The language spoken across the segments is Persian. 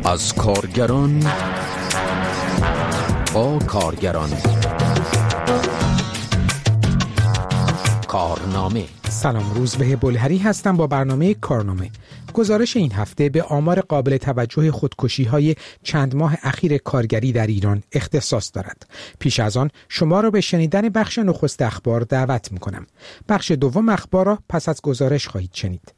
از کارگران با کارگران. کارنامه. سلام، روزبه بلهری هستم با برنامه کارنامه. گزارش این هفته به آمار قابل توجه خودکشی‌های چند ماه اخیر کارگری در ایران اختصاص دارد. پیش از آن شما را به شنیدن بخش نخست اخبار دعوت می‌کنم. بخش دوم اخبار را پس از گزارش خواهید شنید.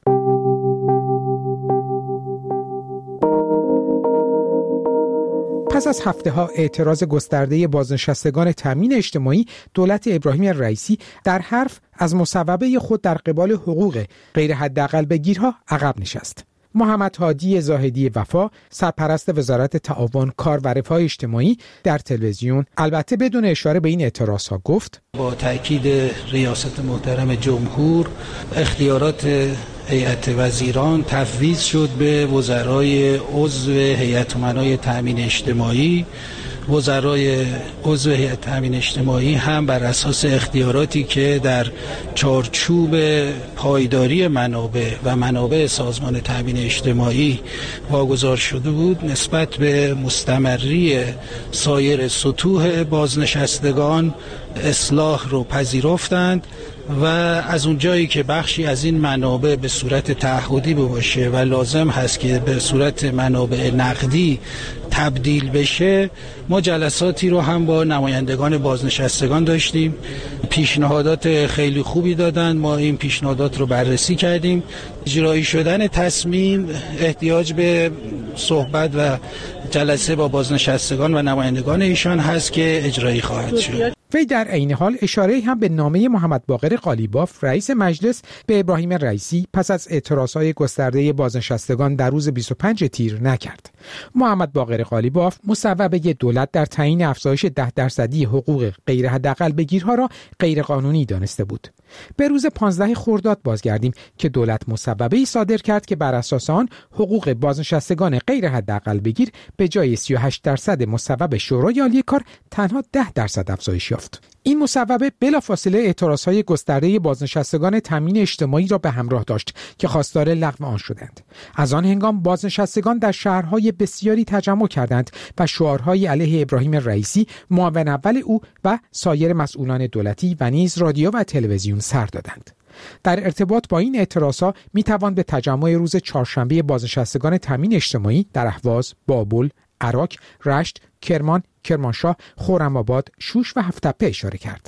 پس از هفته‌ها اعتراض گسترده بازنشستگان تامین اجتماعی، دولت ابراهیم رئیسی در حرف از مصوبه خود در قبال حقوق غیر حداقل بگیرها عقب نشست. محمد هادی زاهدی وفا، سرپرست وزارت تعاون، کار و رفاه اجتماعی، در تلویزیون البته بدون اشاره به این اعتراضها گفت: با تأکید ریاست محترم جمهور، اختیارات هیئت وزیران تفویض شد به وزرای عضو هیئت امنای تامین اجتماعی. وزرای عضو هیئت تامین اجتماعی هم بر اساس اختیاراتی که در چارچوب پایداری منابع سازمان تامین اجتماعی واگذار شده بود، نسبت به مستمری سایر سطوح بازنشستگان اصلاح رو پذیرفتند و از اونجایی که بخشی از این منابع به صورت تعهدی باشه و لازم هست که به صورت منابع نقدی تبدیل بشه، ما جلساتی رو هم با نمایندگان بازنشستگان داشتیم. پیشنهادات خیلی خوبی دادن، ما این پیشنهادات رو بررسی کردیم. اجرایی شدن تصمیم احتیاج به صحبت و جلسه با بازنشستگان و نمایندگان ایشان هست که اجرایی خواهد شد. وی در عین حال اشاره هم به نامه محمد باقر قالیباف رئیس مجلس به ابراهیم رئیسی پس از اعتراضهای گسترده بازنشستگان در روز 25 تیر نکرد. محمد باقر قالیباف مصوبه دولت در تعیین افزایش 10% حقوق غیر حداقل بگیرها را غیر قانونی دانسته بود. به روز 15 خرداد بازگردیم که دولت مصوبه‌ای صادر کرد که بر اساس آن حقوق بازنشستگان غیر حداقل بگیر به جای 38% مصوبه شورای عالی کار تنها 10% افزایش یافت. این مصوبه بلافاصله اعتراضهای گسترده بازنشستگان تامین اجتماعی را به همراه داشت که خواستار لغو آن شدند. از آن هنگام بازنشستگان در شهرهای بسیاری تجمع کردند و شعارهای علیه ابراهیم رئیسی، معاون اول او و سایر مسئولان دولتی و نیز رادیو و تلویزیون سر دادند. در ارتباط با این اعتراضها میتوان به تجمع روز چهارشنبه بازنشستگان تامین اجتماعی در اهواز، بابل، عراق، رشت، کرمان، کرمانشاه، خرم‌آباد، شوش و هفت‌تپه اشاره کرد.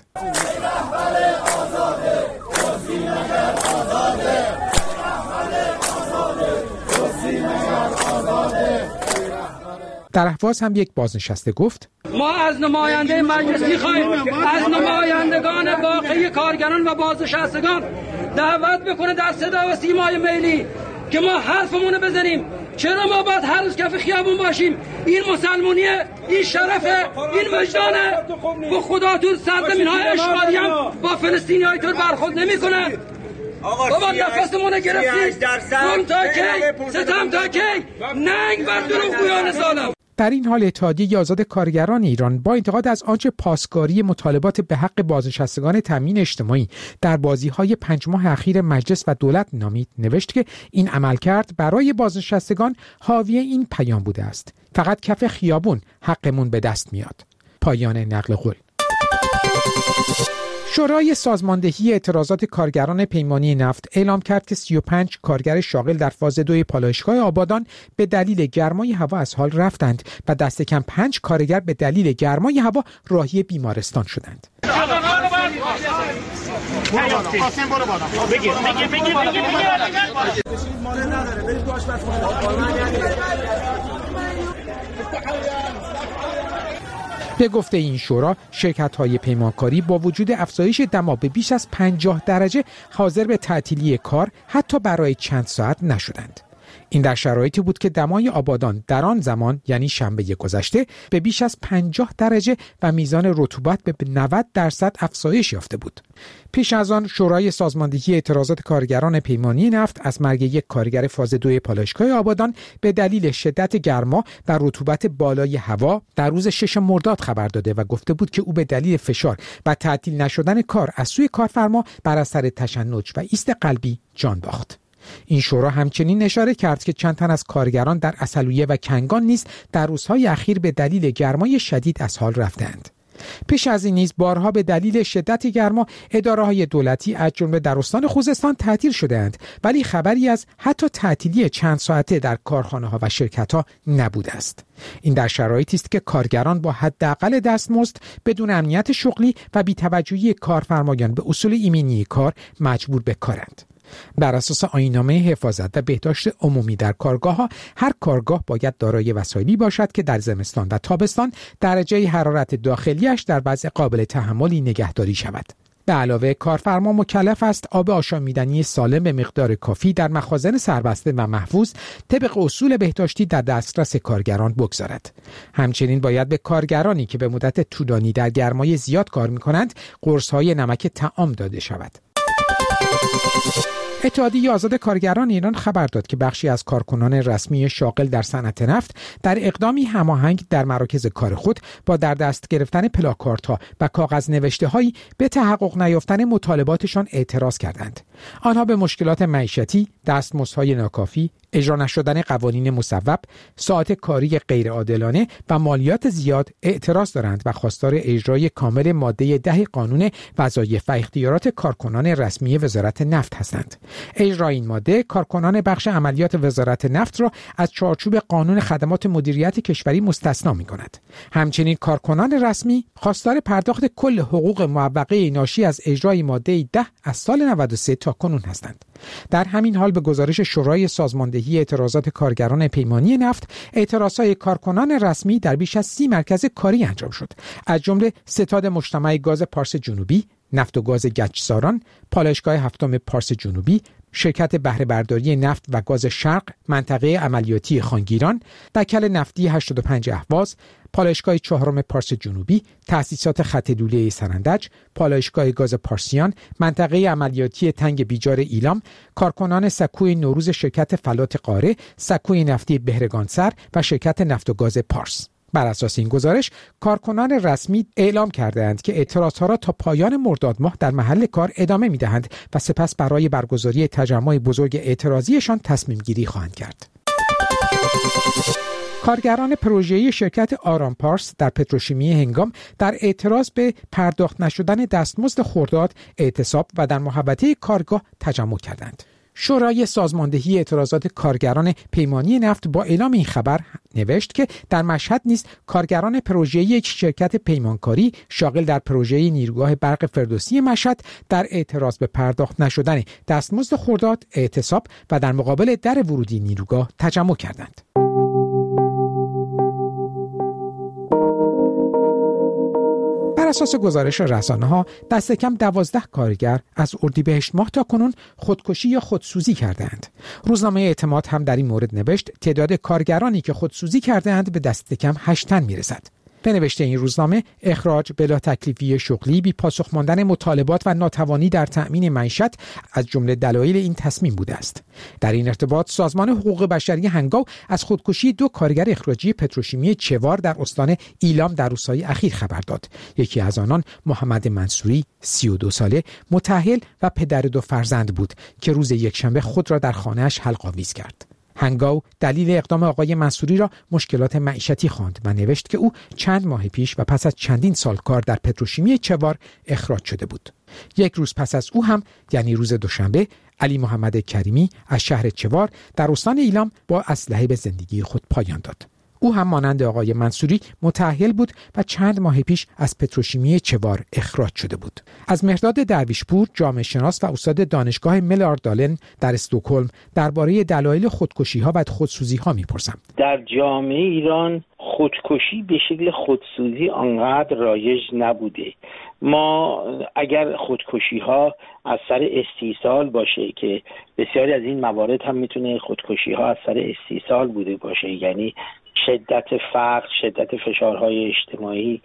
در اهواز هم یک بازنشسته گفت: ما از نماینده مجلس می‌خواهیم از نمایندگان باقی کارگران و بازنشستگان دعوت بکنه در صدا و سیمای ملی که ما حرفمون بزنیم. چرا ما باید هر روز کف خیابون باشیم؟ این مسلمانیه، این شرفه، این وجدانه. با خدا تو سرزمین‌های اشغالی هم با فلسطینی‌های طور برخورد نمی‌کنه. بابا نفسمون گرفتید. ظلم تا کی؟ ستم تا کی؟ ننگ بر دروغگویان ظالم. در این حال اتحادیه آزاد کارگران ایران با انتقاد از آنچه پاسداری مطالبات به حق بازنشستگان تامین اجتماعی در بازی‌های 5 ماه اخیر مجلس و دولت نامید، نوشت که این عملکرد برای بازنشستگان حاوی این پیام بوده است: فقط کف خیابون حقمون به دست میاد. پایان نقل قول. شورای سازماندهی اعتراضات کارگران پیمانی نفت اعلام کرد که 35 کارگر شاغل در فاز 2 پالایشگاه آبادان به دلیل گرمای هوا از حال رفتند و دست کم 5 کارگر به دلیل گرمای هوا راهی بیمارستان شدند. به گفته این شورا، شرکت‌های پیمانکاری با وجود افزایش دما به بیش از 50 درجه حاضر به تعطیلی کار حتی برای چند ساعت نشدند. این در شرایطی بود که دمای آبادان در آن زمان، یعنی شنبه گذشته، به بیش از 50 درجه و میزان رطوبت به 90% افزایش یافته بود. پیش از آن شورای سازماندهی اعتراضات کارگران پیمانی نفت از مرگ یک کارگر فاز 2 پالایشگاه آبادان به دلیل شدت گرما و رطوبت بالای هوا در روز 6 مرداد خبر داده و گفته بود که او به دلیل فشار و تعطیل نشدن کار از سوی کارفرما بر اثر تشنج و ایست قلبی جان باخت. این شورا همچنین اشاره کرد که چند تن از کارگران در اصلویه و کنگان نیز در روزهای اخیر به دلیل گرمای شدید از حال رفتند. پیش از این نیز بارها به دلیل شدت گرما اداره‌های دولتی از جمله در استان خوزستان تعطیل شده‌اند، ولی خبری از حتی تعطیلی چند ساعته در کارخانه‌ها و شرکت‌ها نبوده است. این در شرایطی است که کارگران با حداقل دستمزد بدون امنیت شغلی و بی‌توجهی کارفرمایان به اصول ایمنی کار مجبور به کارند. بر اساس آیین‌نامه حفاظت و بهداشت عمومی در کارگاه‌ها، هر کارگاه باید دارای وسایلی باشد که در زمستان و تابستان درجه حرارت داخلیش در وضع قابل تحملی نگهداری شود. به علاوه کارفرما مکلف است آب آشامیدنی سالم به مقدار کافی در مخازن سربسته و محفوظ طبق اصول بهداشتی در دسترس کارگران بگذارد. همچنین باید به کارگرانی که به مدت طولانی در گرمای زیاد کار می‌کنند قرص‌های نمک طعام داده شود. اتحادیه آزاد کارگران ایران خبر داد که بخشی از کارکنان رسمی شاغل در صنعت نفت در اقدامی هماهنگ در مراکز کار خود با در دست گرفتن پلاکاردها و کاغذ نوشته‌هایی به تحقق نیافتن مطالباتشان اعتراض کردند. آنها به مشکلات معیشتی، دستمزدهای ناکافی، اجرا نشدن قوانین مصوب، ساعات کاری غیرعادلانه و مالیات زیاد اعتراض دارند و خواستار اجرای کامل ماده 10 قانون وظایف و اختیارات کارکنان رسمی وزارت نفت هستند. اجرای این ماده کارکنان بخش عملیات وزارت نفت را از چارچوب قانون خدمات مدیریت کشوری مستثنا می‌کند. همچنین کارکنان رسمی خواستار پرداخت کل حقوق معوقه ناشی از اجرای ماده 10 از سال 93 تا کنون هستند. در همین حال به گزارش شورای سازماندهی اعتراضات کارگران پیمانی نفت، اعتراضهای کارکنان رسمی در بیش از 30 مرکز کاری انجام شد، از جمله ستاد مجتمع گاز پارس جنوبی، نفت و گاز گچساران، پالایشگاه هفتم پارس جنوبی، شرکت بهره برداری نفت و گاز شرق، منطقه عملیاتی خانگیران، دکل نفتی 85 اهواز، پالایشگاه چهارم پارس جنوبی، تأسیسات خط لوله سرندج، پالایشگاه گاز پارسیان، منطقه عملیاتی تنگ بیجار ایلام، کارکنان سکوی نوروز شرکت فلات قاره، سکوی نفتی بهرگانسر و شرکت نفت و گاز پارس. بر اساس این گزارش، کارکنان رسمی اعلام کردند که اعتراضها را تا پایان مرداد ماه در محل کار ادامه می‌دهند و سپس برای برگزاری تجمع بزرگ اعتراضیشان تصمیم گیری خواهند کرد. کارگران پروژه‌ای شرکت آرام پارس در پتروشیمی هنگام در اعتراض به پرداخت نشدن دستمزد خرداد، اعتصاب و در محوطه کارگاه تجمع کردند. شورای سازماندهی اعتراضات کارگران پیمانی نفت با اعلام این خبر نوشت که در مشهد نیز کارگران پروژه‌ای یک شرکت پیمانکاری شاغل در پروژه نیروگاه برق فردوسی مشهد در اعتراض به پرداخت نشدن دستمزد خرداد، اعتصاب و در مقابل در ورودی نیروگاه تجمع کردند. بر اساس گزارش رسانه‌ها دست کم 12 کارگر از اردیبهشت ماه تا کنون خودکشی یا خودسوزی کردند. روزنامه اعتماد هم در این مورد نوشت تعداد کارگرانی که خودسوزی کردند به دست کم 8 تن میرسد. به نوشته این روزنامه، اخراج بلا تکلیفی شغلی، بی پاسخ ماندن مطالبات و ناتوانی در تأمین معیشت از جمله دلایل این تصمیم بوده است. در این ارتباط سازمان حقوق بشری هنگاو از خودکشی 2 کارگر اخراجی پتروشیمی چوار در استان ایلام در روزهای اخیر خبر داد. یکی از آنان محمد منصوری 32 ساله متأهل و پدر 2 فرزند بود که روز یکشنبه خود را در خانه‌اش حلق‌آویز کرد. هنگاو دلیل اقدام آقای منصوری را مشکلات معیشتی خواند و نوشت که او چند ماه پیش و پس از چندین سال کار در پتروشیمی چوار اخراج شده بود. یک روز پس از او هم، یعنی روز دوشنبه، علی محمد کریمی از شهر چوار در استان ایلام با اسلحه به زندگی خود پایان داد. او هم مانند آقای منصوری متأهل بود و چند ماه پیش از پتروشیمی چوار اخراج شده بود. از مهرداد درویشپور، جامعه شناس و استاد دانشگاه ملاردالن در استکهلم درباره دلایل خودکشی‌ها و خودسوزی‌ها می‌پرسم. در جامعه ایران خودکشی به شکل خودسوزی آنقدر رایج نبوده. ما اگر خودکشی‌ها از سر استیصال باشه که بسیاری از این موارد هم میتونه خودکشی‌ها از سر استیصال بوده باشه، یعنی شدت فقر، شدت فشارهای اجتماعی،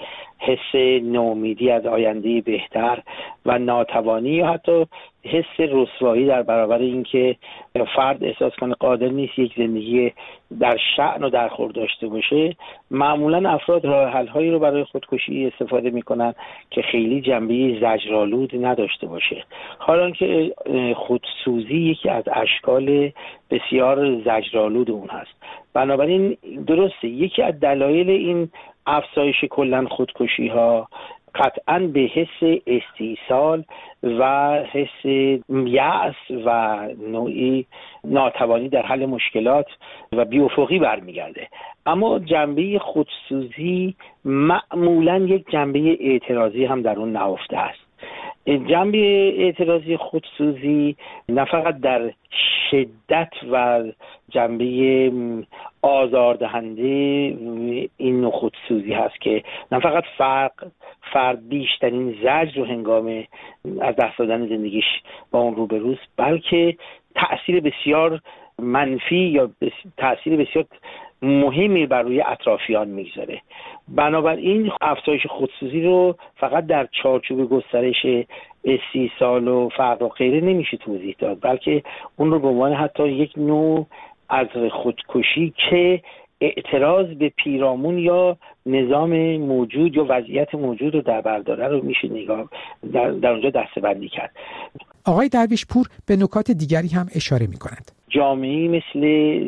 حس نومیدی از آینده بهتر و ناتوانی یا حتی حس رسوایی در برابر اینکه فرد احساس کنه قادر نیست یک زندگی در شأن و در خور داشته باشه، معمولا افراد راه حل‌هایی رو برای خودکشی استفاده میکنن که خیلی جنبه زجرآلود نداشته باشه، حالان که خودسوزی یکی از اشکال بسیار زجرآلود اون هست. بنابراین درسته یکی از دلایل این افزایش کلا خودکشی ها قطعاً به حس استیصال و حس یأس و نوعی ناتوانی در حل مشکلات و بی‌افقی برمیگرده. اما جنبه خودسوزی معمولاً یک جنبه اعتراضی هم در اون نهفته است. جنبه اعتراضی خودسوزی نه فقط در شدت و جنبه آزاردهنده این نوع خودسوزی هست که نه فقط فرد بیشترین زجر رو هنگام از دست دادن زندگیش با اون روبروست، بلکه تأثیر بسیار منفی یا تأثیر بسیار مهمی بر روی اطرافیان میگذاره. بنابراین افزایش خودسوزی رو فقط در چارچوب گسترش استیصال و فقر و غیره نمیشه توضیح داد، بلکه اون رو به عنوان حتی یک نوع از خودکشی که اعتراض به پیرامون یا نظام موجود یا وضعیت موجود رو در بر داره رو میشه نگاه در اونجا دسته‌بندی کرد. آقای درویش پور به نکات دیگری هم اشاره می‌کنند. جامعه‌ای مثل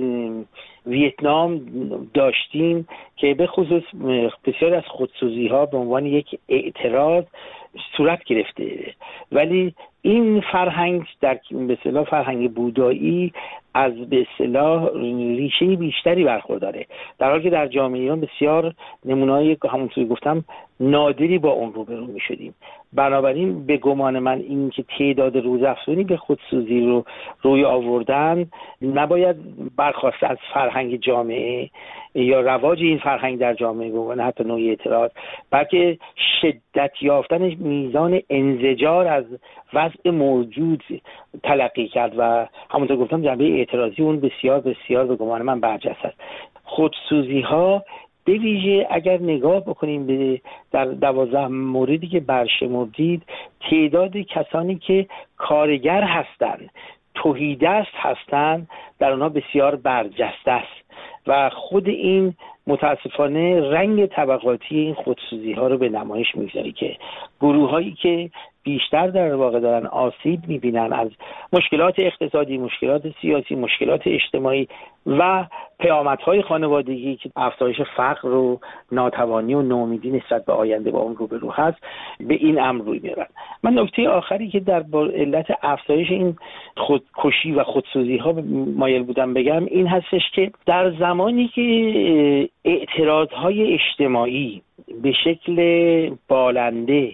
ویتنام داشتیم که به خصوص بسیار از خودسوزی‌ها به عنوان یک اعتراض صورت گرفته، ولی این فرهنگ در به اصطلاح فرهنگ بودایی از به اصطلاح ریشه بیشتری برخورداره، در حالی که در جامعه ایران بسیار نمونه‌های همونطوری گفتم نادری با اون روبرو می‌شدیم. بنابراین به گمان من این که تعداد روزافزونی به خودسوزی رو روی آوردن نباید برخواسته از فرهنگ جامعه یا رواج این فرهنگ در جامعه بگن حتی نوعی اعتراض، بلکه شدت یافتن میزان انزجار از وضع موجود تلقی کرد و همونطور گفتم جنبه اعتراضی اون بسیار بسیار به گمان من برجسته است. خودسوزی ها به ویژه اگر نگاه بکنیم به در 12 موردی که برشمردید، تعداد کسانی که کارگر هستند، تهیدست هستند، در اونها بسیار برجسته است و خود این متاسفانه رنگ طبقاتی این خودسوزی ها رو به نمایش میگذاره که گروه هایی که بیشتر در واقع دارن آسیب میبینن از مشکلات اقتصادی، مشکلات سیاسی، مشکلات اجتماعی و پیامدهای خانوادگی که افزایش فقر و ناتوانی و نومیدی نسبت به آینده با اون روبرو هست، به این امر روی میارن. من نکته آخری که در علت افزایش این خودکشی و خودسوزی ها مایل بودم بگم این هستش که در زمانی که اعتراضهای اجتماعی به شکل بالنده،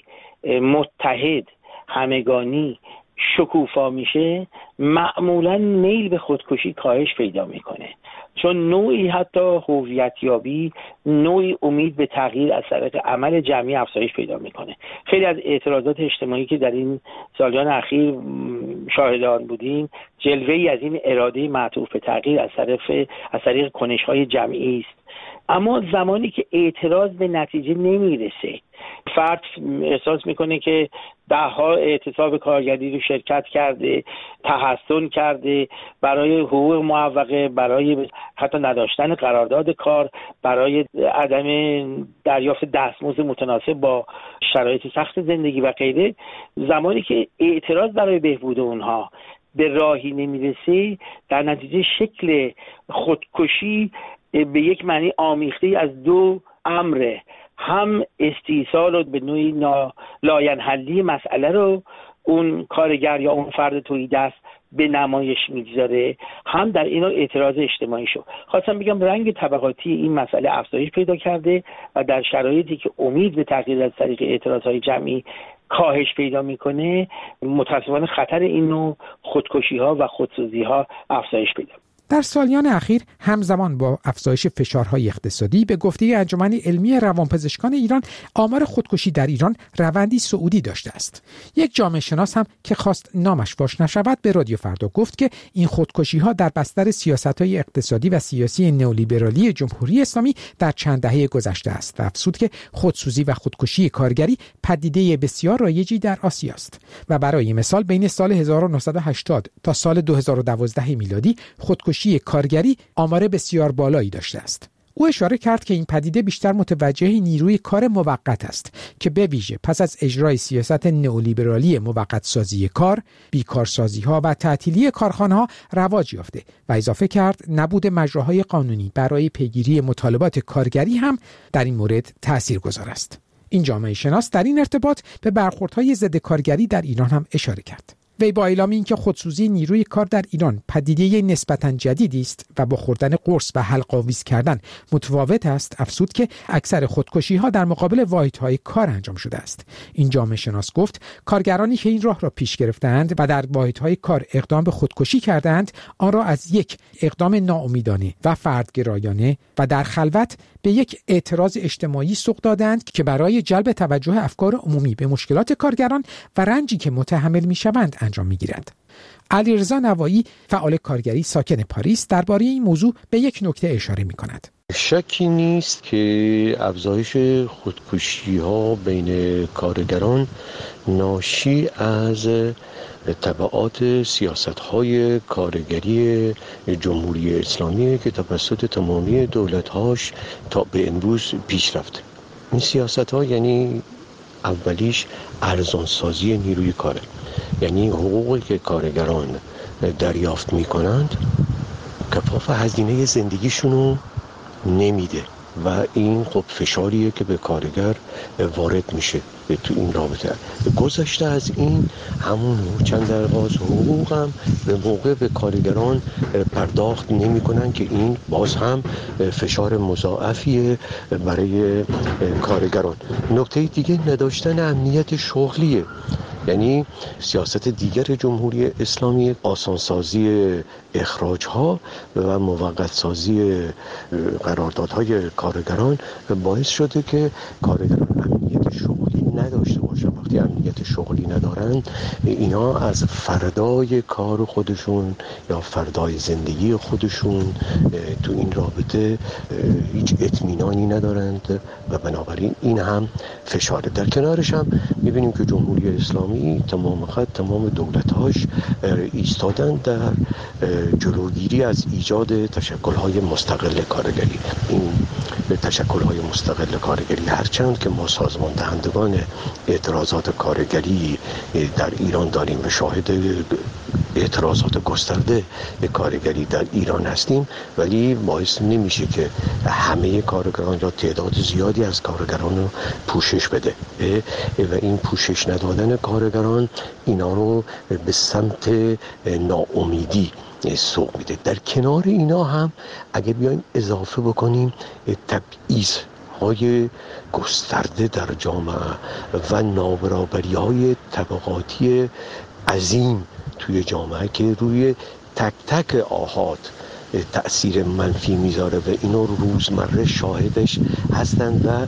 متحد، همگانی، شکوفا میشه، معمولا میل به خودکشی کاهش پیدا میکنه، چون نوعی حتی هویتیابی، نوعی امید به تغییر از طریق عمل جمعی افزایش پیدا میکنه. خیلی از اعتراضات اجتماعی که در این سالیان اخیر شاهدان بودیم جلوه‌ای از این اراده معطوف به تغییر از طریق کنش‌های جمعی است. اما زمانی که اعتراض به نتیجه نمیرسه، فرد احساس میکنه که ده‌ها اعتصاب کارگری رو شرکت کرده، تحصن کرده برای حقوق معوقه، برای حتی نداشتن قرارداد کار، برای عدم دریافت دستمزد متناسب با شرایط سخت زندگی و غیره، زمانی که اعتراض برای بهبود اونها به راهی نمیرسه، در نتیجه شکل خودکشی به یک معنی آمیخته از دو امره، هم استیصال و به نوعی لاینحلی مسئله رو اون کارگر یا اون فرد تهیدست به نمایش میگذاره، هم در اینا اعتراض اجتماعی شو. خواستم بگم رنگ طبقاتی این مسئله افزایش پیدا کرده و در شرایطی که امید به تغییر از طریق اعتراضهای جمعی کاهش پیدا میکنه، متاسفانه خطر این نوع خودکشی ها و خودسوزی ها افزایش پیدا. در سالیان اخیر همزمان با افزایش فشارهای اقتصادی به گفته انجمن علمی روانپزشکان ایران آمار خودکشی در ایران روندی صعودی داشته است. یک جامعه شناس هم که خواست نامش فاش نشود به رادیو فردا گفت که این خودکشی‌ها در بستر سیاست‌های اقتصادی و سیاسی نئولیبرالی جمهوری اسلامی در چند دهه گذشته است و افزود که خودسوزی و خودکشی کارگری پدیده بسیار رایجی در آسیا است و برای مثال بین سال 1980 تا سال 2012 میلادی خودکشی کارگری آمار بسیار بالایی داشته است. او اشاره کرد که این پدیده بیشتر متوجه نیروی کار موقت است که به ویژه پس از اجرای سیاست نئولیبرالی موقت سازی کار، بیکارسازی ها و تعطیلی کارخانه ها رواج یافته و اضافه کرد نبود مجراهای قانونی برای پیگیری مطالبات کارگری هم در این مورد تاثیرگذار است. این جامعه شناس در این ارتباط به برخوردهای ضد کارگری در ایران هم اشاره کرد. وی با اعلام اینکه خودسوزی نیروی کار در ایران پدیده نسبتاً جدیدی است و با خوردن قرص و حلق آویز کردن متفاوت است، افزود که اکثر خودکشی‌ها در مقابل واحدهای کار انجام شده است. این جامعه شناس گفت کارگرانی که این راه را پیش گرفتند و در واحدهای کار اقدام به خودکشی کردند، آن را از یک اقدام ناامیدانه و فردگرایانه و در خلوت به یک اعتراض اجتماعی سوق دادند که برای جلب توجه افکار عمومی به مشکلات کارگران و رنجی که متحمل می‌شوند انجام می‌گیرد. علیرضا نوایی فعال کارگری ساکن پاریس درباره این موضوع به یک نکته اشاره می‌کند. شکی نیست که افزایش خودکشی‌ها بین کارگران ناشی از تبعات سیاست‌های کارگری جمهوری اسلامی که توسط تمامی دولت‌هاش تا به امروز پیش رفته. این سیاست‌ها یعنی اولیش ارزانسازی نیروی کاره، یعنی حقوقی که کارگران دریافت می‌کنند کفاف هزینه زندگیشونو نمیده و این خب فشاریه که به کارگر وارد میشه تو این رابطه. گذشته از این همون چند درواز حقوق هم به موقع به کارگران پرداخت نمی کنن که این باز هم فشار مضاعفیه برای کارگران. نکته دیگه نداشتن امنیت شغلیه، یعنی سیاست دیگر جمهوری اسلامی آسانسازی اخراج‌ها و موقت سازی قراردادهای کارگران باعث شده که کارگران امنیت شغلی نداشته باشن. وقتی امنیت شغلی ندارن اینا از فردای کار خودشون یا فردای زندگی خودشون تو این رابطه هیچ اطمینانی ندارند و بنابراین این هم فشاره. در کنارش هم می‌بینیم که جمهوری اسلامی تمام دولت‌هاش ایستادن در جلوگیری از ایجاد تشکل‌های مستقل کارگری. این تشکل‌های مستقل کارگری هرچند که ما سازمان دهندگان اعتراضات کارگری در ایران داریم و شاهد اعتراضات گسترده کارگری در ایران هستیم، ولی باعث نمیشه که همه کارگران یا تعداد زیادی از کارگران رو پوشش بده و این پوشش ندادن کارگران اینا رو به سمت ناامیدی سوق میده. در کنار اینا هم اگه بیایم اضافه بکنیم تبعیض های گسترده در جامعه و نابرابری های طبقاتی عظیم توی جامعه که روی تک تک آحاد تأثیر منفی میذاره و اینو روزمره شاهدش هستند و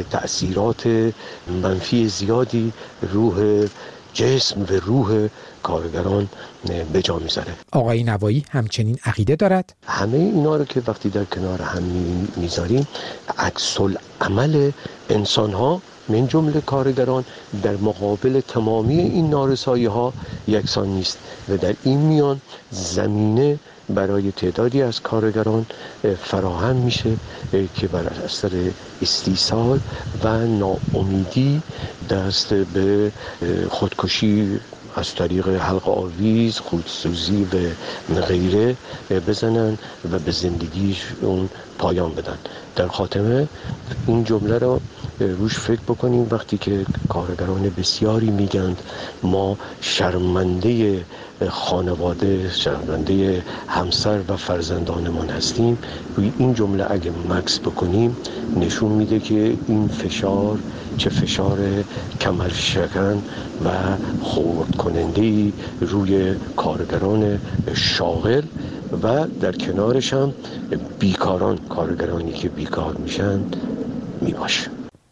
تأثیرات منفی زیادی روح جسم و روح کارگران به جا میذاره. آقای نوایی همچنین عقیده دارد همه اینا رو که وقتی در کنار هم میذاریم عکس العمل انسان‌ها من جمله کارگران در مقابل تمامی این نارسایی‌ها یکسان نیست و در این میان زمینه برای تعدادی از کارگران فراهم میشه که بر اثر استیصال و ناامیدی دست به خودکشی از طریق حلق آویز، خودسوزی و غیره بزنن و به زندگیشون پایان بدن. در خاتمه این جمله را روش فکر بکنیم وقتی که کارگران بسیاری میگند ما شرمنده خانواده، شنونده همسر و فرزندانمان هستیم، روی این جمله اگه مکث بکنیم نشون میده که این فشار چه فشار کمرشکن و خرد کننده‌ای روی کارگران شاغل و در کنارش هم بیکاران، کارگرانی که بیکار میشن میباشه.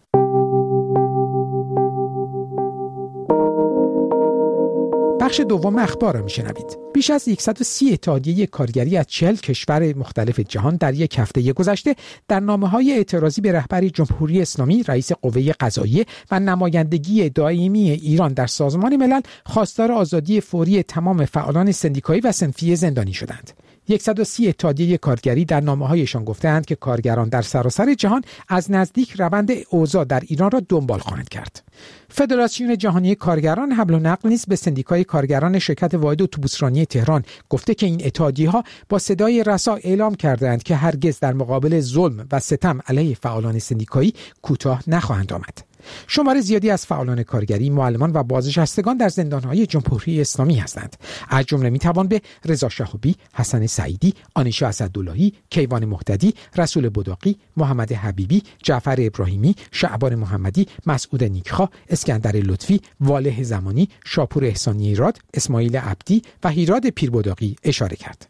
بخش دوم اخبار را میشنوید. بیش از 130 اتحادیه کارگری از 40 کشور مختلف جهان در یک هفته گذشته در نامه‌های اعتراضی به رهبری جمهوری اسلامی، رئیس قوه قضاییه و نمایندگی دائمی ایران در سازمان ملل خواستار آزادی فوری تمام فعالان سندیکایی و صنفی زندانی شدند. 130 اتحادیه کارگری در نامه‌هایشان گفته‌اند که کارگران در سراسر جهان از نزدیک روند اوضاع در ایران را دنبال خواهند کرد. فدراسیون جهانی کارگران حمل و نقل نیز به سندیکای کارگران شرکت واحد اتوبوسرانی تهران گفته که این اتحادیه‌ها با صدای رسا اعلام کردند که هرگز در مقابل ظلم و ستم علیه فعالان سندیکایی کوتاه نخواهند آمد. شمار زیادی از فعالان کارگری، معلمان و بازنشستگان در زندان‌های جمهوری اسلامی هستند. از جمله میتوان به رضا شهابی، حسن سعیدی، آنیشا اسداللهی، کیوان مهتدی، رسول بداقی، محمد حبیبی، جعفر ابراهیمی، شعبان محمدی، مسعود نیکخواه، اسکندر لطفی، والح زمانی، شاپور احسانی ایراد، اسماعیل عبدی و هیراد پیربداقی اشاره کرد.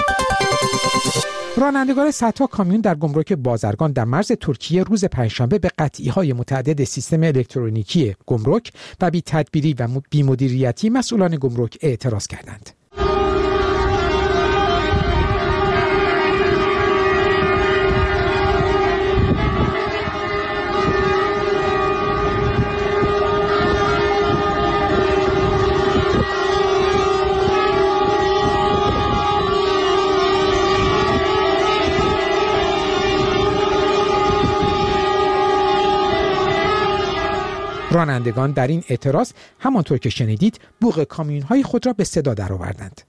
رانندگان صدها کامیون در گمرک بازرگان در مرز ترکیه روز پنجشنبه به قطعی‌های متعدد سیستم الکترونیکی گمرک و بی‌تدبیری و بی‌مدیریتی مسئولان گمرک اعتراض کردند. رانندگان در این اعتراض همانطور که شنیدید بوق کامیون‌های خود را به صدا درآوردند.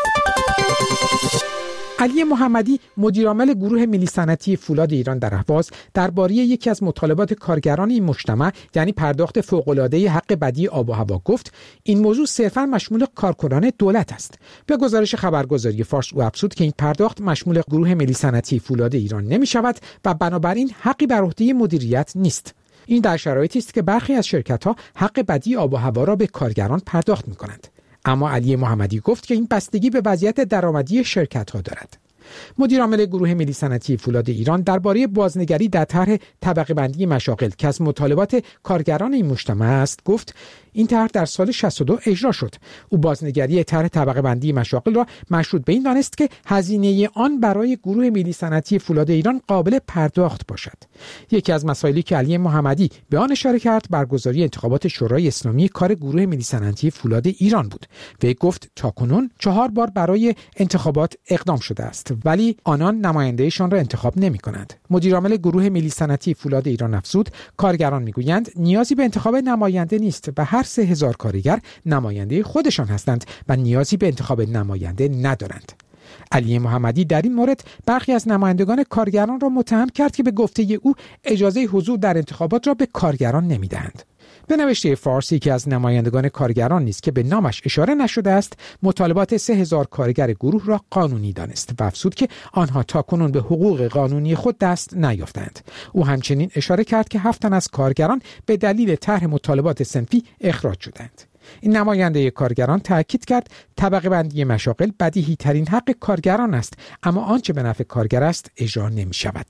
علی محمدی، مدیرعامل گروه ملی صنعتی فولاد ایران در اهواز، درباره یکی از مطالبات کارگران این مجتمع یعنی پرداخت فوق‌العاده حق بدیع آب و هوا گفت این موضوع صرفاً مشمول کارکنان دولت است. به گزارش خبرگزاری فارس او افزود که این پرداخت مشمول گروه ملی صنعتی فولاد ایران نمی‌شود و بنابراین حقی بر عهده مدیریت نیست. این در شرایطی است که برخی از شرکت‌ها حق بدیع آب و هوا را به کارگران پرداخت می‌کنند. اما علی محمدی گفت که این بستگی به وضعیت درآمدی شرکت‌ها دارد. مدیرعامل گروه ملی صنعتی فولاد ایران درباره بازنگری در طرح طبقه بندی مشاغل که از مطالبات کارگران این مجتمع است گفت این طرح در سال 62 اجرا شد. او بازنگری طرح طبقه بندی مشاغل را مشروط به این دانست که هزینه آن برای گروه ملی صنعتی فولاد ایران قابل پرداخت باشد. یکی از مسائلی که علی محمدی به آن اشاره کرد برگزاری انتخابات شورای اسلامی کار گروه ملی صنعتی فولاد ایران بود. وی گفت تاکنون 4 بار برای انتخابات اقدام شده است ولی آنان نمایندهشان را انتخاب نمی‌کنند. مدیرعامل گروه ملی صنعتی فولاد ایران افزود کارگران می‌گویند نیازی به انتخاب نماینده نیست و هر 3000 کارگر نماینده خودشان هستند و نیازی به انتخاب نماینده ندارند. علی محمدی در این مورد برخی از نمایندگان کارگران را متهم کرد که به گفته او اجازه حضور در انتخابات را به کارگران نمی‌دهند. به نوشته فارسی که از نمایندگان کارگران نیست که به نامش اشاره نشده است، مطالبات 3000 کارگر گروه را قانونی دانست و افزود که آنها تاکنون به حقوق قانونی خود دست نیافتند. او همچنین اشاره کرد که 7 تن از کارگران به دلیل طرح مطالبات صنفی اخراج شدند. این نماینده کارگران تاکید کرد طبقه بندی مشاغل بدیهی ترین حق کارگران است، اما آنچه به نفع کارگر است اجرا نمی شود.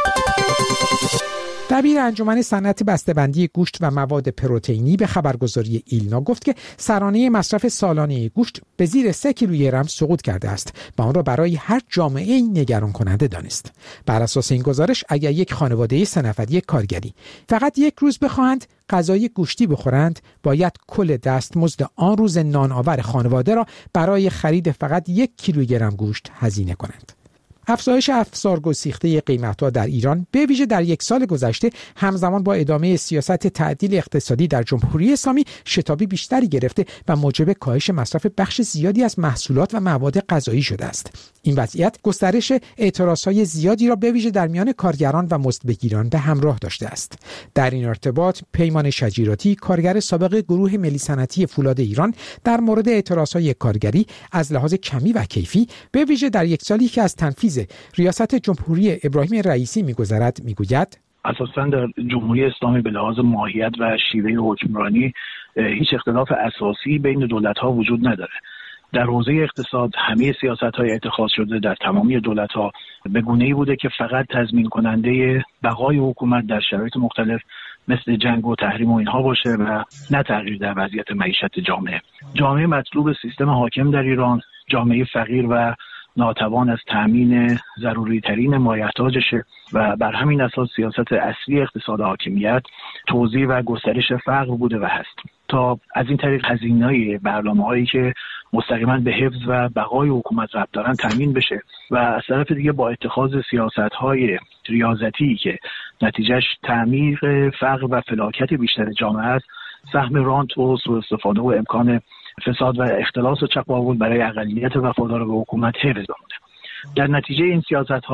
دبیر انجمن صنعت بسته‌بندی گوشت و مواد پروتئینی به خبرگزاری ایلنا گفت که سرانه مصرف سالانه گوشت به زیر 3 کیلوگرم سقوط کرده است و آن را برای هر جامعه نگران کننده دانست. بر اساس این گزارش اگر یک خانواده 3 نفری کارگری فقط یک روز بخواهند غذای گوشتی بخورند، باید کل دستمزد آن روز نان آور خانواده را برای خرید فقط 1 کیلوگرم گوشت هزینه کنند. افزایش افسارگسیخته قیمت‌ها در ایران به ویژه در یک سال گذشته همزمان با ادامه سیاست تعدیل اقتصادی در جمهوری اسلامی شتابی بیشتری گرفته و موجب کاهش مصرف بخش زیادی از محصولات و مواد غذایی شده است. این وضعیت گسترش اعتراضهای زیادی را به ویژه در میان کارگران و مزدبگیران به همراه داشته است. در این ارتباط پیمان شجیراتی، کارگر سابق گروه ملی صنعتی فولاد ایران، در مورد اعتراضهای کارگری از لحاظ کمی و کیفی به ویژه در یک سالی که از تنفیذ ریاست جمهوری ابراهیم رئیسی می‌گذرد میگوید: اساساً در جمهوری اسلامی به لحاظ ماهیت و شیوه حکمرانی هیچ اختلاف اساسی بین دولت‌ها وجود نداره. در حوزه اقتصاد همه سیاست‌های اتخاذ شده در تمامی دولت‌ها به گونه‌ای بوده که فقط تضمین کننده بقای حکومت در شرایط مختلف مثل جنگ و تحریم و اینها باشه و نه تغییر در وضعیت معیشت جامعه. جامعه مطلوب سیستم حاکم در ایران جامعه فقیر و ناتوان از تامین ضروری ترین مایحتاجشه و بر همین اساس سیاست اصلی اقتصاد حاکمیت توزیع و گسترش فقر بوده و هست تا از این طریق هزینه‌های برنامه‌هایی که مستقیما به حفظ و بقای حکومت ربط دارن تامین بشه و از طرف دیگه با اتخاذ سیاست‌های ریاضتی که نتیجهش تعمیق فقر و فلاکت بیشتر جامعه است سهم رانت و سوء استفاده و امکان فساد و اختلاس و چپاول برای اقلیت وفادار به حکومت حفظ بمونه. در نتیجه این سیاست‌ها